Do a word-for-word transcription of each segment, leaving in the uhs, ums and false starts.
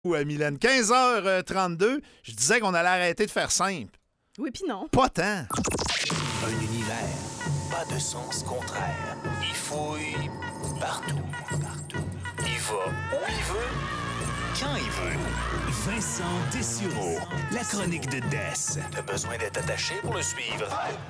à Mylène. quinze heures trente-deux, je disais qu'on allait arrêter de faire simple. Oui, puis non. Pas tant. Un univers, pas de sens contraire. Il fouille partout, partout. Il va où il veut, quand il veut. Vincent Dessureau, la chronique de Des. T'as besoin d'être attaché pour le suivre.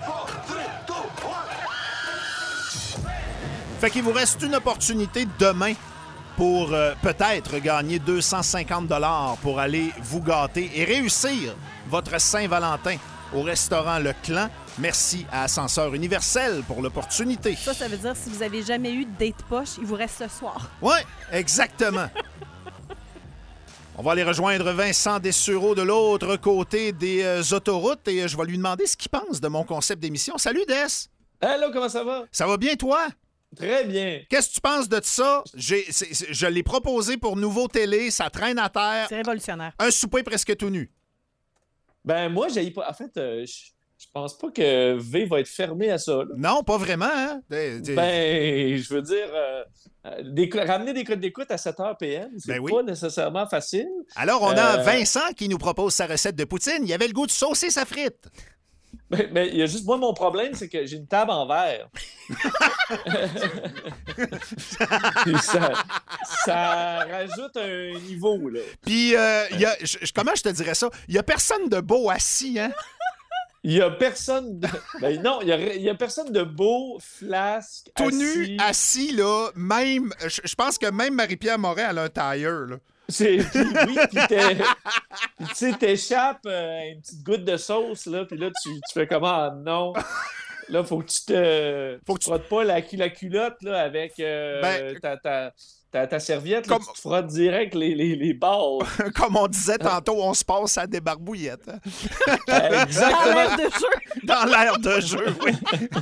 Fait qu'il vous reste une opportunité demain pour euh, peut-être gagner deux cent cinquante dollars pour aller vous gâter et réussir votre Saint-Valentin au restaurant Le Clan. Merci à Ascenseur Universel pour l'opportunité. Ça, ça veut dire si vous avez jamais eu de date poche, il vous reste ce soir. Oui, exactement. On va aller rejoindre Vincent Dessureau de l'autre côté des euh, autoroutes et euh, je vais lui demander ce qu'il pense de mon concept d'émission. Salut, Des! Allô, comment ça va? Ça va bien, toi? Très bien. Qu'est-ce que tu penses de ça? J'ai, c'est, c'est, je l'ai proposé pour Nouveau Télé, ça traîne à terre. C'est révolutionnaire. Un souper presque tout nu. Ben, moi, j'ai pas. En fait, euh, je, je pense pas que V va être fermé à ça. Là. Non, pas vraiment, hein? T'es, t'es... Ben, je veux dire, euh, des, ramener des codes d'écoute à sept heures P M, c'est Ben oui. pas nécessairement facile. Alors, on a Euh, Vincent qui nous propose sa recette de poutine. Il avait le goût de saucer sa frite. Ben, ben, il y a juste moi, mon problème, c'est que j'ai une table en verre. ça, ça rajoute un niveau, là. Puis, euh, il y a, je- je- comment je te dirais ça? Il y a personne de beau assis, hein? Il y a personne. De... Ben non, il y a, il y a personne de beau, flasque, Tout assis. nu, assis, là, même... Je je pense que même Marie-Pierre Morin, elle a un tailleur, là. C'est, puis, oui, puis t'es- puis tu sais, t'échappes euh, une petite goutte de sauce, là, puis là, tu, tu fais comment? Ah, non. Là, faut que tu te... Faut Faut que que tu- tu frottes pas la, la culotte, là, avec euh, Ben, ta, ta, ta, ta serviette, là, comme- tu te frottes direct les, les, les balles. Comme on disait tantôt, on se passe à des barbouillettes. hein? Euh, Dans Exactement. l'air de jeu. Dans l'air de jeu, oui.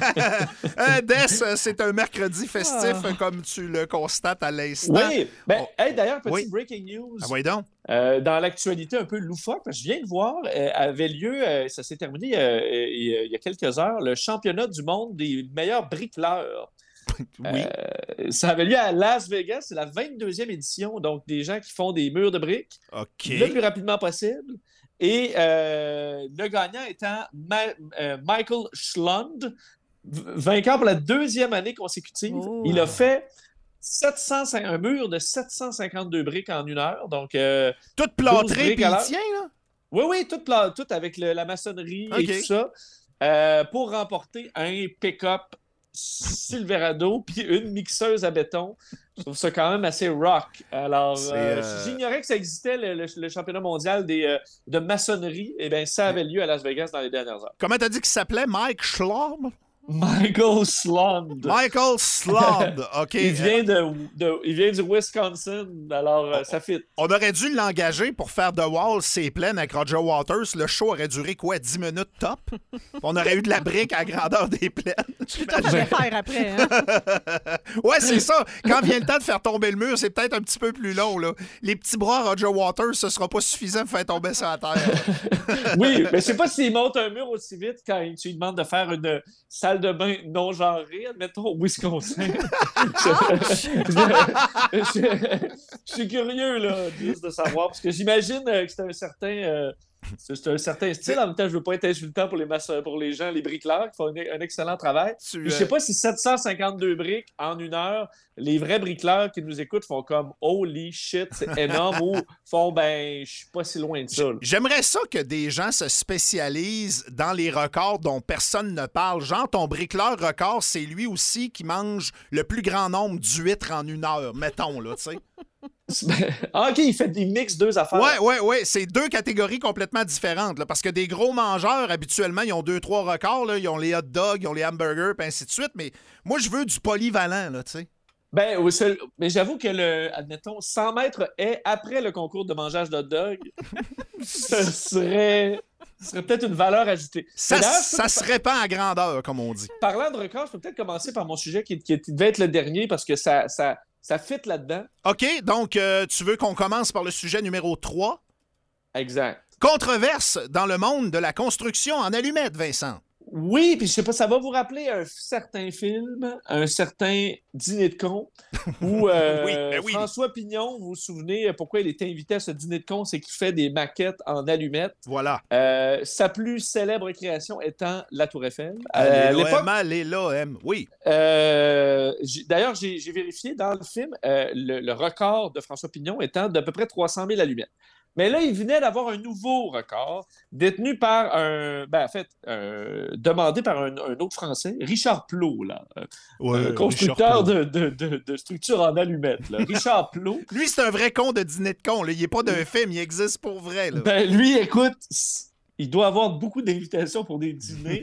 Euh, Des, c'est un mercredi festif, Ah. comme tu le constates à l'instant. Oui, ben, Oh. hey, d'ailleurs, petit Oui. breaking news. Ah, voyons donc. Euh, dans l'actualité un peu loufoque, parce que je viens de voir, euh, avait lieu, euh, ça s'est terminé euh, il y a- il y a quelques heures, le championnat du monde des meilleurs bricoleurs. Oui. Euh, ça avait lieu à Las Vegas, c'est la vingt-deuxième édition, donc des gens qui font des murs de briques OK. le plus rapidement possible. Et euh, le gagnant étant Ma- euh, Michael Schlund, v- vainqueur pour la deuxième année consécutive. Oh. Il a fait sept cent cinq un mur de sept cent cinquante-deux briques en une heure. Donc, euh, Tout douze plâtré, briques puis à il l'heure. tient, là. oui, oui, tout, pla- tout avec le- la maçonnerie OK. et tout ça, euh, pour remporter un pick-up Silverado puis une mixeuse à béton. Je trouve ça quand même assez rock. Alors, C'est, euh, euh, j'ignorais que ça existait, le, le- le championnat mondial des, euh, de maçonnerie. Eh bien, ça avait lieu à Las Vegas dans les dernières heures. Comment t'as dit qu'il s'appelait? Mike Schlaub? Michael Slund. Michael Schlaub. OK. Il vient, de, de- il vient du Wisconsin, alors euh, ça fit. On aurait dû l'engager pour faire The Wall, c'est plein avec Roger Waters. Le show aurait duré quoi, dix minutes top? On aurait eu de la brique à grandeur des plaines. C'est toi que je vais faire après. Hein? Ouais, c'est ça. Quand vient le temps de faire tomber le mur, c'est peut-être un petit peu plus long, là. Les petits bras à Roger Waters, ce sera pas suffisant pour faire tomber ça à terre. Oui, mais je sais pas s'il monte un mur aussi vite quand tu lui demandes de faire une salle de bain non genrée, admettons, au Wisconsin. je, je- je- je suis curieux, là, juste de savoir, parce que j'imagine euh, que c'est un certain... euh, c'est c'est un certain style. En même temps, je veux pas être insultant pour les, maçons- pour les gens, les bricoleurs qui font un, un excellent travail. Tu, Puis je euh, sais pas si sept cent cinquante-deux briques en une heure, les vrais bricoleurs qui nous écoutent font comme « Holy shit, c'est énorme » ou font « Ben, je suis pas si loin de ça. » là. J'aimerais ça que des gens se spécialisent dans les records dont personne ne parle. Genre, ton bricoleur record, c'est lui aussi qui mange le plus grand nombre d'huîtres en une heure, mettons, là, tu sais. Ah, OK, il fait des mix deux affaires. Ouais, ouais, ouais. C'est deux catégories complètement différentes, là, parce que des gros mangeurs, habituellement, ils ont deux, trois records, là. Ils ont les hot dogs, ils ont les hamburgers, puis ainsi de suite. Mais moi, je veux du polyvalent, là, tu sais. Ben, oui, seul- mais j'avoue que le, admettons, cent mètres est après le concours de mangeage de hot dog, ce serait, ce serait peut-être une valeur ajoutée. Ça, Mais d'ailleurs, je peux ça te- se répand à grandeur, comme on dit. Parlant de record, je peux peut-être commencer par mon sujet qui, qui- qui devait être le dernier parce que ça, ça, ça fit là-dedans. OK, donc, euh, tu veux qu'on commence par le sujet numéro trois? Exact. Controverse dans le monde de la construction en allumettes, Vincent. Oui, puis je sais pas, ça va vous rappeler un certain film, un certain Dîner de con, où euh, Oui, ben oui. François Pignon, vous vous souvenez pourquoi il était invité à ce Dîner de con, c'est qu'il fait des maquettes en allumettes. Voilà. Euh, sa plus célèbre création étant la Tour Eiffel. Euh, à Allez, l'O l'époque, M, allez, l'O M, oui. euh, j'ai- d'ailleurs, j'ai j'ai vérifié dans le film, euh, le, le record de François Pignon étant d'à peu près trois cent mille allumettes. Mais là, il venait d'avoir un nouveau record détenu par un. Ben, en fait, euh, demandé par un, un autre Français, Richard Plot, là, euh, Ouais, un constructeur Richard de, de, de, de structures en allumettes. Là. Richard Plot. Lui, c'est un vrai con de dîner de con. Là. Il n'est pas d'un film, il existe pour vrai. Là. Ben, lui, écoute, il doit avoir beaucoup d'invitations pour des dîners.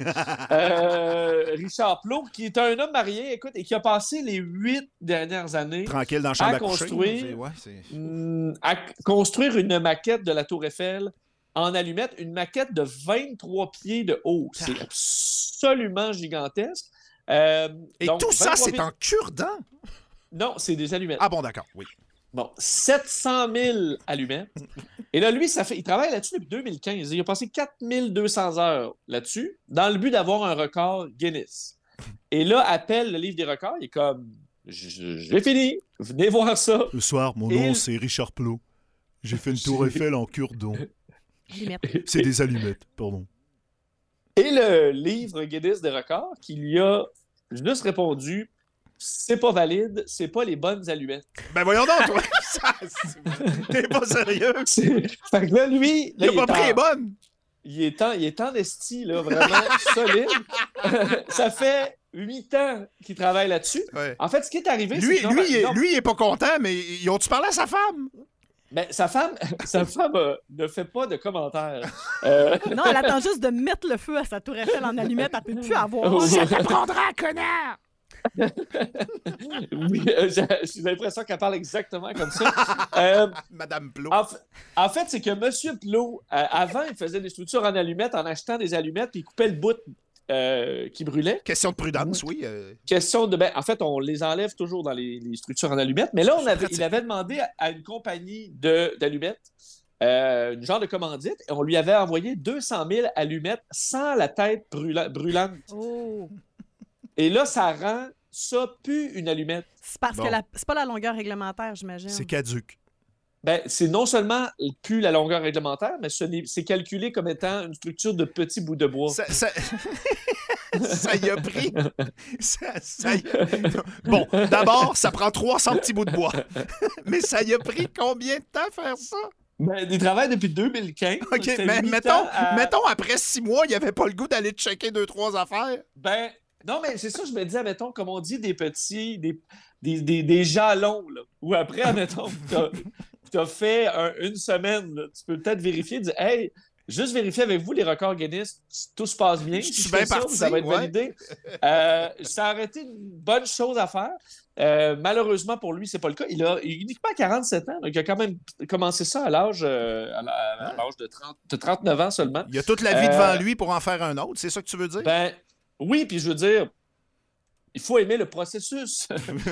Euh, Richard Plot, qui est un homme marié, écoute, et qui a passé les huit dernières années Tranquille dans la chambre à à coucher. construire. C'est- ouais, c'est- hum, à construire une maquette de la Tour Eiffel en allumettes, une maquette de vingt-trois pieds de haut. C'est absolument gigantesque. Euh, Et donc, tout ça, vingt-trois c'est pieds- en cure-dent? Non, c'est des allumettes. Ah bon, d'accord, oui. Bon, sept cent mille allumettes. Et là, lui, ça fait, il travaille là-dessus depuis deux mille quinze. Il a passé quatre mille deux cents heures là-dessus dans le but d'avoir un record Guinness. Et là, appelle le livre des records. Il est comme, J- j'ai fini. Venez voir ça. Ce soir, mon Et- nom, c'est Richard Plot. J'ai fait une tour Eiffel en cure-dent. Allumettes. C'est des allumettes, pardon. Et le livre Guinness des records qui lui a juste répondu, c'est pas valide, c'est pas les bonnes allumettes. Ben voyons donc, toi! Ça, c'est- T'es pas sérieux? C'est- Fait que là, lui, Il là, a pas est pris en- les bonnes! Il est en, il est en esti, là, vraiment solide. Ça fait huit ans qu'il travaille là-dessus. Ouais. En fait, ce qui est arrivé, Lui, c'est que... lui, il est, non, lui, il est pas content, mais ils ont-tu parlé à sa femme? ben, sa femme, sa femme euh, ne fait pas de commentaires. Euh, Non, elle attend juste de mettre le feu à sa tour Eiffel en allumette. Elle peut plus avoir. Oh, Ça t'apprendra, connard! oui, euh, j'ai j'ai l'impression qu'elle parle exactement comme ça. Euh, Madame Plot. en, f- en fait, c'est que M. Plot, euh, avant, il faisait des structures en allumettes en achetant des allumettes, puis il coupait le bout euh, qui brûlait. Question de prudence, oui. euh, Question de. Ben, en fait, on les enlève toujours dans les, les structures en allumettes. Mais là, on avait, pratique. il avait demandé à, à une compagnie de, d'allumettes, euh, une genre de commandite, et on lui avait envoyé deux cent mille allumettes sans la tête brûla- brûlante. Oh. Et là, ça rend ça plus une allumette. C'est parce Bon. que la... c'est pas la longueur réglementaire, j'imagine. C'est caduque. Ben, c'est non seulement plus la longueur réglementaire, mais ce n'est- c'est calculé comme étant une structure de petits bouts de bois. Ça, ça... ça y a pris. Ça, ça y a- Bon, d'abord, ça prend trois cents petits bouts de bois. Mais ça y a pris combien de temps faire ça? Ben, il travaille depuis deux mille quinze. OK, C'était mais huit mettons, ans à- mettons, après six mois, il n'y avait pas le goût d'aller checker deux, trois affaires. Ben, non, mais c'est ça, je me disais, mettons, comme on dit, des petits, des, des, des, des jalons, là. Ou après, mettons, t'as, t'as fait un- une semaine, là, tu peux peut-être vérifier, dire, hey, juste vérifier avec vous les records Guinness, tout se passe bien. Je Si suis je fais bien ça, parti, ça va être ouais. validé. Euh, ça aurait été une bonne chose à faire. Euh, malheureusement pour lui, c'est pas le cas. Il a il a uniquement quarante-sept ans, donc il a quand même commencé ça à l'âge, euh, à la- à l'âge de, trente, de trente-neuf ans seulement. Il y a toute la vie Euh, devant lui pour en faire un autre, c'est ça que tu veux dire? Ben, oui, puis je veux dire, il faut aimer le processus.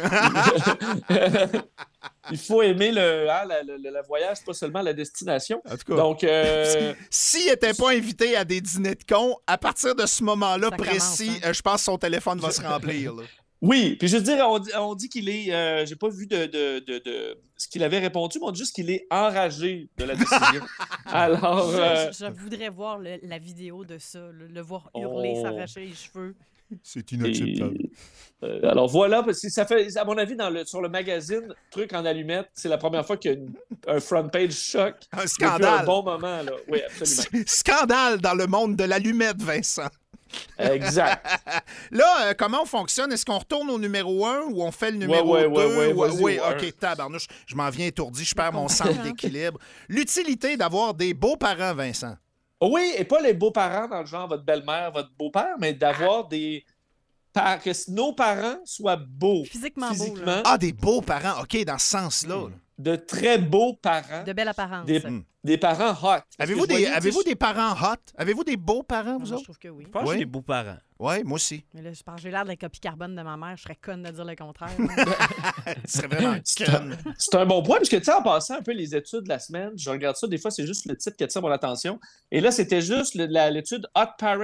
Il faut aimer le, hein, la- la- la voyage, pas seulement la destination. En tout cas, Donc, euh, s'il n'était pas invité à des dîners de cons, à partir de ce moment-là Ça précis, commence, hein. euh, je pense que son téléphone va se remplir. là. oui, puis je veux dire, on, dit- on dit qu'il est, euh, j'ai pas vu de, de, de, de- ce qu'il avait répondu, mais on dit juste qu'il est enragé de la décision. Alors, Je, euh, je- je voudrais voir le- la vidéo de ça, le, le voir hurler, Oh. s'arracher les cheveux. C'est et- inacceptable. euh, alors voilà, parce que ça fait, à mon avis, dans le, sur le magazine Truc en allumette, c'est la première fois qu'il y a une- un front page choc. Un Depuis scandale. un bon moment, là. Oui, absolument. S- Scandale dans le monde de l'allumette, Vincent. Exact. Là, euh, comment on fonctionne? Est-ce qu'on retourne au numéro un ou on fait le numéro ouais, deux? ouais, ouais, vas-y, oui, au un. OK, tabarnouche. Je m'en viens étourdi, je perds mon comprends. centre d'équilibre. L'utilité d'avoir des beaux-parents, Vincent. Oui, et pas les beaux-parents dans le genre votre belle-mère, votre beau-père, mais d'avoir des. par- que nos parents soient beaux. Physiquement beau, Physiquement, là. Ah, des beaux-parents. OK, dans ce sens-là. là. de très beaux parents. De belle apparence. Des, Mm. des parents hot. Parce Avez-vous que je des, voyais, avez-vous tu sais, des parents hot? Avez-vous des beaux-parents, Ah, vous moi, je autres? trouve que oui. Je pense que Oui. j'ai des beaux-parents. Oui, moi aussi. Mais là, je pense que j'ai l'air de la copie carbone de ma mère. Je serais conne de dire le contraire. Ce serait vraiment C'est con. C'est un bon point, parce que, tu sais, en passant un peu les études de la semaine, je regarde ça, des fois, c'est juste le titre qui attire mon attention. Et là, c'était juste le- la- l'étude Hot Parents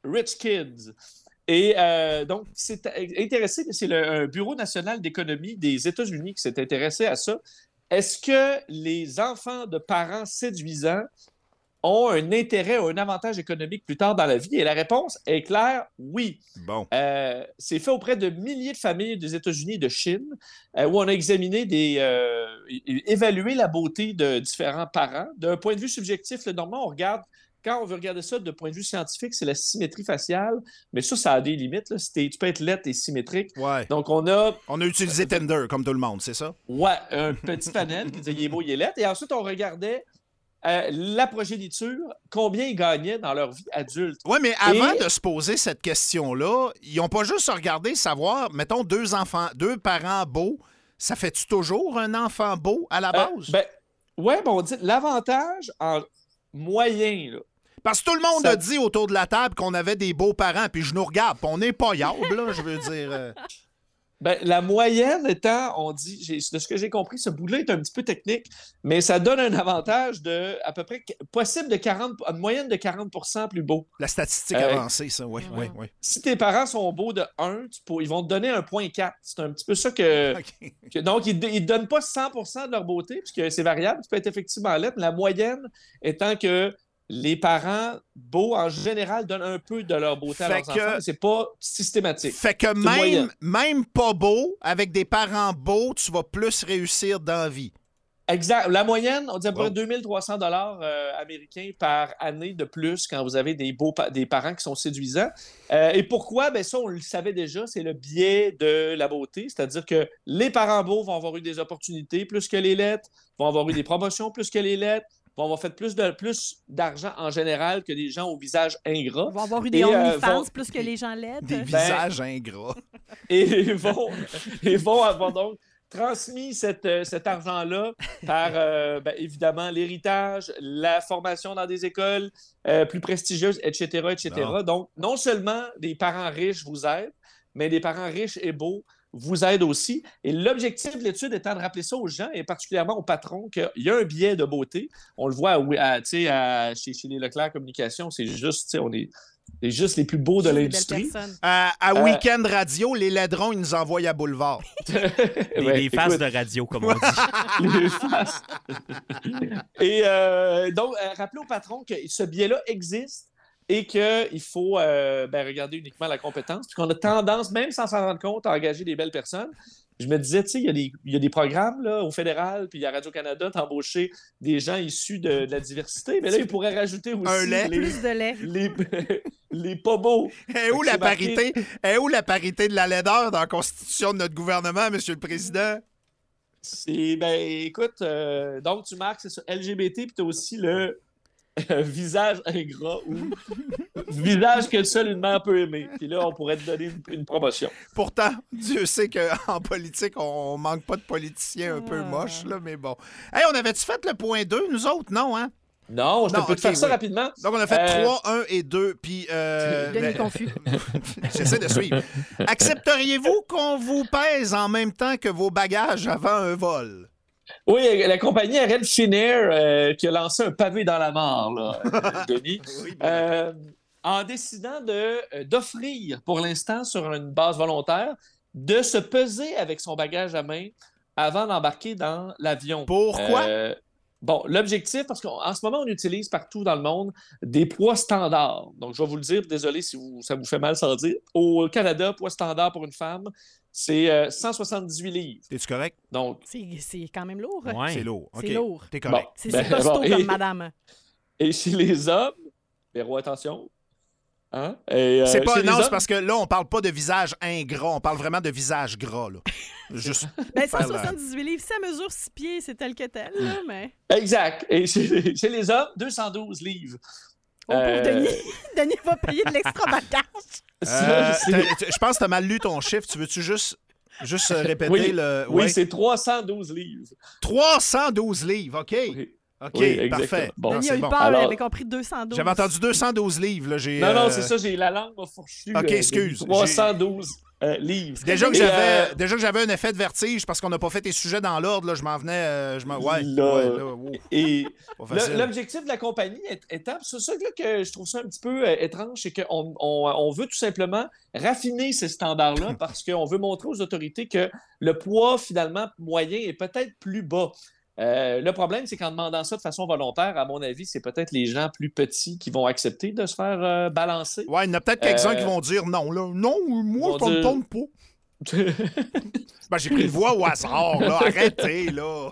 Rich Kids. Et euh, donc, c'est intéressé, c'est le un Bureau national d'économie des États-Unis qui s'est intéressé à ça. Est-ce que les enfants de parents séduisants ont un intérêt ou un avantage économique plus tard dans la vie? Et la réponse est claire, oui. Bon. Euh, c'est fait auprès de milliers de familles des États-Unis et de Chine, euh, où on a examiné des... Euh, évalué la beauté de différents parents. D'un point de vue subjectif, là, normalement, on regarde... Quand on veut regarder ça de point de vue scientifique, c'est la symétrie faciale. Mais ça, ça a des limites. Là. Tu peux être laid et symétrique. Ouais. Donc, on a... On a utilisé Tinder, comme tout le monde, c'est ça? Ouais, un petit panel qui disait « il est beau, il est laid ». Et ensuite, on regardait euh, la progéniture, combien ils gagnaient dans leur vie adulte. Oui, mais avant Et... de se poser cette question-là, ils n'ont pas juste regardé savoir, mettons, deux enfants, deux parents beaux, ça fait-tu toujours un enfant beau à la base? Euh, ben, ouais, bon, on dit l'avantage en moyen, là. Parce que tout le monde Ça... a dit autour de la table qu'on avait des beaux parents, puis je nous regarde, puis on n'est pas yable, là, je veux dire. Euh... Ben, la moyenne étant, on dit, j'ai, de ce que j'ai compris, ce bout-là est un petit peu technique, mais ça donne un avantage de à peu près possible de quarante, une moyenne de quarante pour cent plus beau. La statistique euh, avancée, ça, oui, oui, oui. Si tes parents sont beaux de un, tu peux, ils vont te donner un virgule quatre. C'est un petit peu ça que... Okay. que donc, ils ne donnent pas cent pour cent de leur beauté, puisque c'est variable, tu peux être effectivement laid, mais la moyenne étant que les parents beaux, en général, donnent un peu de leur beauté fait à leurs que... enfants, mais c'est pas systématique. Fait que même, même pas beau, avec des parents beaux, tu vas plus réussir dans la vie. Exact. La moyenne, on dit à peu près wow. deux mille trois cents dollars euh, américains par année de plus quand vous avez des beaux pa- des parents qui sont séduisants. Euh, et pourquoi? Ben ça, on le savait déjà, c'est le biais de la beauté, c'est-à-dire que les parents beaux vont avoir eu des opportunités plus que les lettres, vont avoir eu des promotions plus que les lettres, vont avoir fait plus, de, plus d'argent en général que des gens au visage ingrat. Ils vont avoir eu des et, OnlyFans euh, vont... plus que les gens laides. Des ben, visages ingrats. Et ils vont, ils vont avoir donc transmis cette, cet argent-là par, euh, ben, évidemment, l'héritage, la formation dans des écoles euh, plus prestigieuses, et cetera, et cetera. Non. Donc, non seulement des parents riches vous aident, mais des parents riches et beaux vous aident aussi. Et l'objectif de l'étude étant de rappeler ça aux gens, et particulièrement aux patrons, qu'il y a un biais de beauté. On le voit à, à, à, chez, chez les Leclerc Communication, c'est juste, on est... C'est juste les plus beaux de l'industrie. À, à euh, Week-end Radio, les ladrons, ils nous envoient à Boulevard. Des, ouais, des faces écoute... de radio, comme on dit. Les faces. Et euh, donc, euh, rappelez au patron que ce biais-là existe et qu'il faut euh, ben, regarder uniquement la compétence, puis qu'on a tendance, même sans s'en rendre compte, à engager des belles personnes. Je me disais, tu sais, il y, y a des programmes là, au fédéral, puis il y a Radio-Canada d'embaucher des gens issus de, de la diversité, mais là, ils pourraient rajouter aussi un lait. Les, plus de lait. Les, les pas beaux. Et où, la parité, et où la parité de la laideur dans la constitution de notre gouvernement, M. le Président? C'est, ben, écoute, euh, donc tu marques, c'est ça, L G B T, puis tu as aussi le euh, visage ingrat ou visage que seule une mère peut aimer. Puis là, on pourrait te donner une, une promotion. Pourtant, Dieu sait qu'en politique, on manque pas de politiciens un peu moches, là, mais bon. Hey, on avait-tu fait le point deux, nous autres? Non, hein? Non, je non, peux okay, te faire ça oui. rapidement. Donc, on a fait euh... trois, un et deux, puis... Euh, Denis confus. J'essaie de suivre. Accepteriez-vous qu'on vous pèse en même temps que vos bagages avant un vol? Oui, la compagnie Red Finnair euh, qui a lancé un pavé dans la mare, là, euh, Denis, oui, euh, en décidant de, euh, d'offrir, pour l'instant, sur une base volontaire, de se peser avec son bagage à main avant d'embarquer dans l'avion. Pourquoi? Euh, Bon, l'objectif, parce qu'en ce moment, on utilise partout dans le monde des poids standards. Donc, je vais vous le dire, désolé si vous, ça vous fait mal sans le dire. Au Canada, poids standard pour une femme, c'est euh, cent soixante-dix-huit livres. Es-tu correct? Donc, c'est, c'est quand même lourd. Ouais. C'est lourd. Okay. C'est lourd. T'es correct. Bon, c'est ben, c'est costaud bon, comme et, madame. Et chez les hommes, Véro, attention. Hein? Et, euh, c'est pas, non, hommes... c'est parce que là, on parle pas de visage ingrat, on parle vraiment de visage gras. Là. Juste ben, cent soixante-dix-huit livres, ça mesure six pieds, c'est tel que tel. Là, mais... Exact. Et chez, chez les hommes, deux cent douze livres. Oh, euh... pauvre Denis. Denis va payer de l'extra bagage. Euh, je pense que tu as mal lu ton chiffre. Tu veux-tu juste, juste répéter oui, le... Oui, ouais. C'est trois cent douze livres. trois cent douze livres, OK. Oui. OK, oui, parfait. Bon, Denis a eu bon. peur, Alors... il avait compris deux cent douze. J'avais entendu deux cent douze livres. Là, j'ai, non, non, euh... c'est ça, j'ai la langue m'a fourchu. OK, excuse. trois cent douze. euh, livres. Déjà que, Et, j'avais, euh, déjà que j'avais un effet de vertige parce qu'on n'a pas fait tes sujets dans l'ordre, là, je m'en venais... euh, je m'en... Ouais, Là, ouais, là, wow. Et Pas le- facile. l'objectif de la compagnie est- étant, c'est ça là, que je trouve ça un petit peu euh, étrange, c'est qu'on on, on veut tout simplement raffiner ces standards-là parce qu'on veut montrer aux autorités que le poids, finalement, moyen est peut-être plus bas. Euh, le problème, c'est qu'en demandant ça de façon volontaire, à mon avis, c'est peut-être les gens plus petits qui vont accepter de se faire euh, balancer. Ouais, il y en a peut-être quelques-uns Euh, qui vont dire non, là. Non, moi, vont ça me dire- tombe pas. Ben, j'ai pris une voix au hasard, là. Arrêtez, là.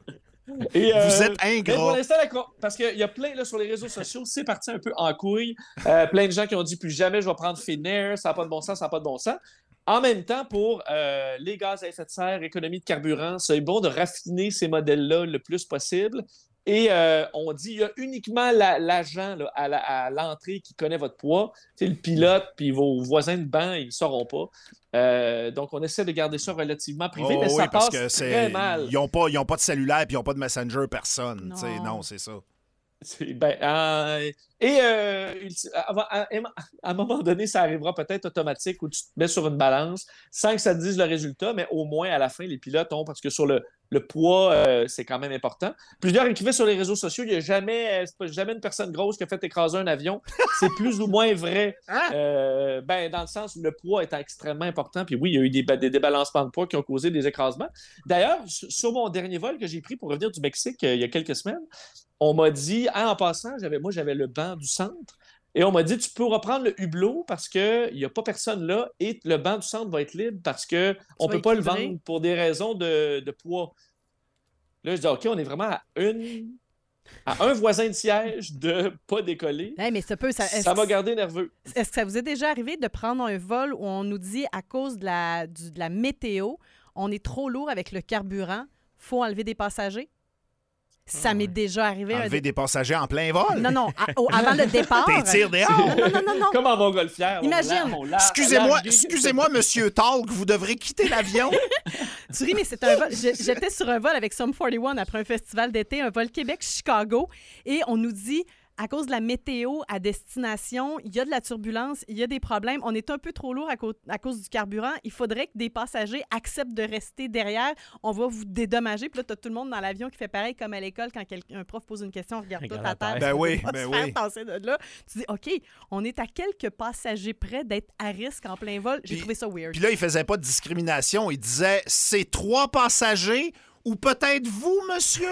Et, euh, Vous êtes mais pour ingrat. l'instant, la co- parce qu'il y a plein là, sur les réseaux sociaux, c'est parti un peu en couille. Euh, plein de gens qui ont dit plus jamais je vais prendre Finnair, ça n'a pas de bon sens, ça n'a pas de bon sens. En même temps, pour euh, les gaz à effet de serre, économie de carburant, c'est bon de raffiner ces modèles-là le plus possible. Et euh, on dit il y a uniquement la- l'agent là, à, la- à l'entrée qui connaît votre poids. C'est le pilote, puis vos voisins de banc, ils ne sauront pas. Euh, donc, on essaie de garder ça relativement privé, Oh, mais oui, ça parce passe que c'est... très mal. Ils n'ont pas, ils ont pas de cellulaire puis ils n'ont pas de messenger, personne. Non. Tu sais, non, c'est ça. C'est- Ben, euh, et euh, ulti- avant- à, à- à un moment donné, ça arrivera peut-être automatique où tu te mets sur une balance sans que ça te dise le résultat, mais au moins à la fin, les pilotes ont, parce que sur le, le poids, euh, c'est quand même important. Plusieurs écrivaient sur les réseaux sociaux, il n'y a jamais, euh, c'est pas- jamais une personne grosse qui a fait écraser un avion. C'est plus ou moins vrai. Hein? Euh, ben, dans le sens où le poids est extrêmement important. Puis oui, il y a eu des, ba- des débalancements de poids qui ont causé des écrasements. D'ailleurs, sur sur mon dernier vol que j'ai pris pour revenir du Mexique euh, il y a quelques semaines, on m'a dit, ah, en passant, j'avais, moi, j'avais le banc du centre. Et on m'a dit, tu peux reprendre le hublot parce qu'il n'y a pas personne là et le banc du centre va être libre parce qu'on ne vas peut pas le équilibrer. vendre pour des raisons de, de poids. Là, je dis, OK, on est vraiment à une. À un voisin de siège de pas décoller. Hey, mais ça peut. Ça, est-ce Ça m'a que- gardé nerveux. Est-ce que ça vous est déjà arrivé de prendre un vol où on nous dit, à cause de la, du- de la météo, on est trop lourd avec le carburant, faut enlever des passagers? Ça m'est déjà arrivé. un Enlever dé- des passagers en plein vol. Non, non, à- au- avant le départ. T'es tire dehors. Non, non, non, non, non. Comme en montgolfière. on Imagine. l'a- on l'a- Excusez-moi, largué. excusez-moi, monsieur Talk, vous devrez quitter l'avion. Tu ris, mais c'est un vol. Je- J'étais sur un vol avec Sum quarante et un après un festival d'été, un vol Québec-Chicago, et on nous dit, à cause de la météo à destination, il y a de la turbulence, il y a des problèmes, on est un peu trop lourd à, co- à cause du carburant, il faudrait que des passagers acceptent de rester derrière, on va vous dédommager. Puis là, tu as tout le monde dans l'avion qui fait pareil comme à l'école quand quelqu'un- un prof pose une question, on regarde tout Regarde à à terre. terre. Ben on oui, veut pas ben se faire oui. tasser de là. Tu dis, OK, on est à quelques passagers près d'être à risque en plein vol. J'ai Puis- trouvé ça weird. Puis là, il faisait pas de discrimination. Il disait, c'est trois passagers ou peut-être vous, monsieur.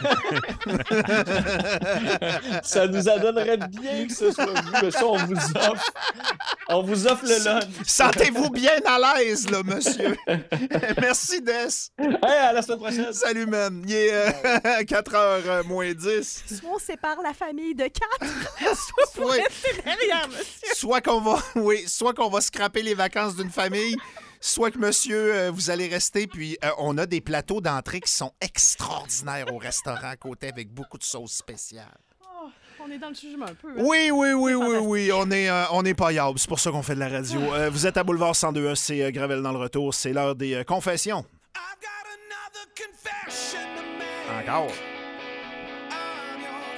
Ça nous adonnerait bien que ce soit vous, mais ça, on vous offre. On vous offre le lunch. Sentez-vous bien à l'aise, là, monsieur. Merci, Des. Hey, à la semaine prochaine. Salut, man. Il est euh, quatre heures moins dix. Soit on sépare la famille de quatre, soit pour Oui. rester derrière, monsieur. Soit qu'on va, oui, soit qu'on va scraper les vacances d'une famille, soit que monsieur, euh, vous allez rester. Puis euh, on a des plateaux d'entrée qui sont extraordinaires au restaurant à côté avec beaucoup de sauces spéciales. Oh, on est dans le jugement un peu. hein. Oui, oui, oui, C'est oui, fantastique. oui. On est, euh, on est payables. C'est pour ça qu'on fait de la radio. Euh, vous êtes à Boulevard cent deux A, c'est euh, Gravel dans le retour. C'est l'heure des euh, confessions. Encore.